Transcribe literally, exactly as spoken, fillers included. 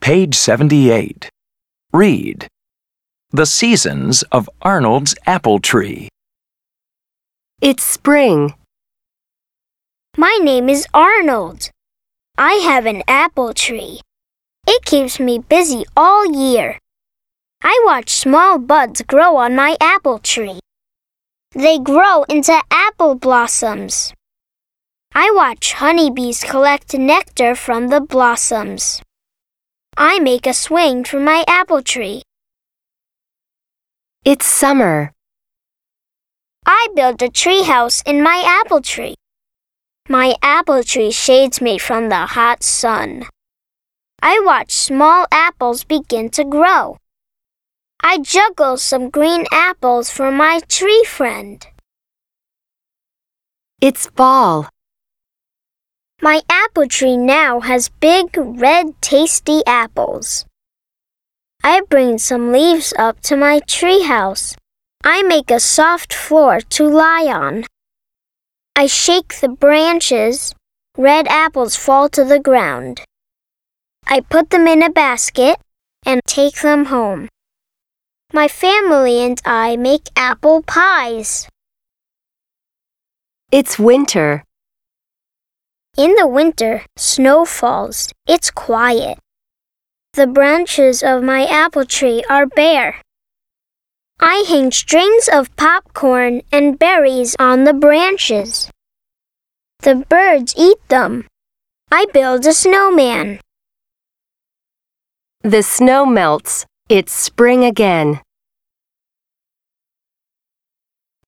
Page seventy-eight. Read. The seasons of Arnold's apple tree. It's spring. My name is Arnold. I have an apple tree. It keeps me busy all year. I watch small buds grow on my apple tree. They grow into apple blossoms. I watch honeybees collect nectar from the blossoms. I make a swing for my apple tree. It's summer. I build a treehouse in my apple tree. My apple tree shades me from the hot sun. I watch small apples begin to grow. I juggle some green apples for my tree friend. It's fall. My apple tree now has big, red, tasty apples. I bring some leaves up to my treehouse. I make a soft floor to lie on. I shake the branches. Red apples fall to the ground. I put them in a basket and take them home. My family and I make apple pies. It's winter. In the winter, snow falls. It's quiet. The branches of my apple tree are bare. I hang strings of popcorn and berries on the branches. The birds eat them. I build a snowman. The snow melts. It's spring again.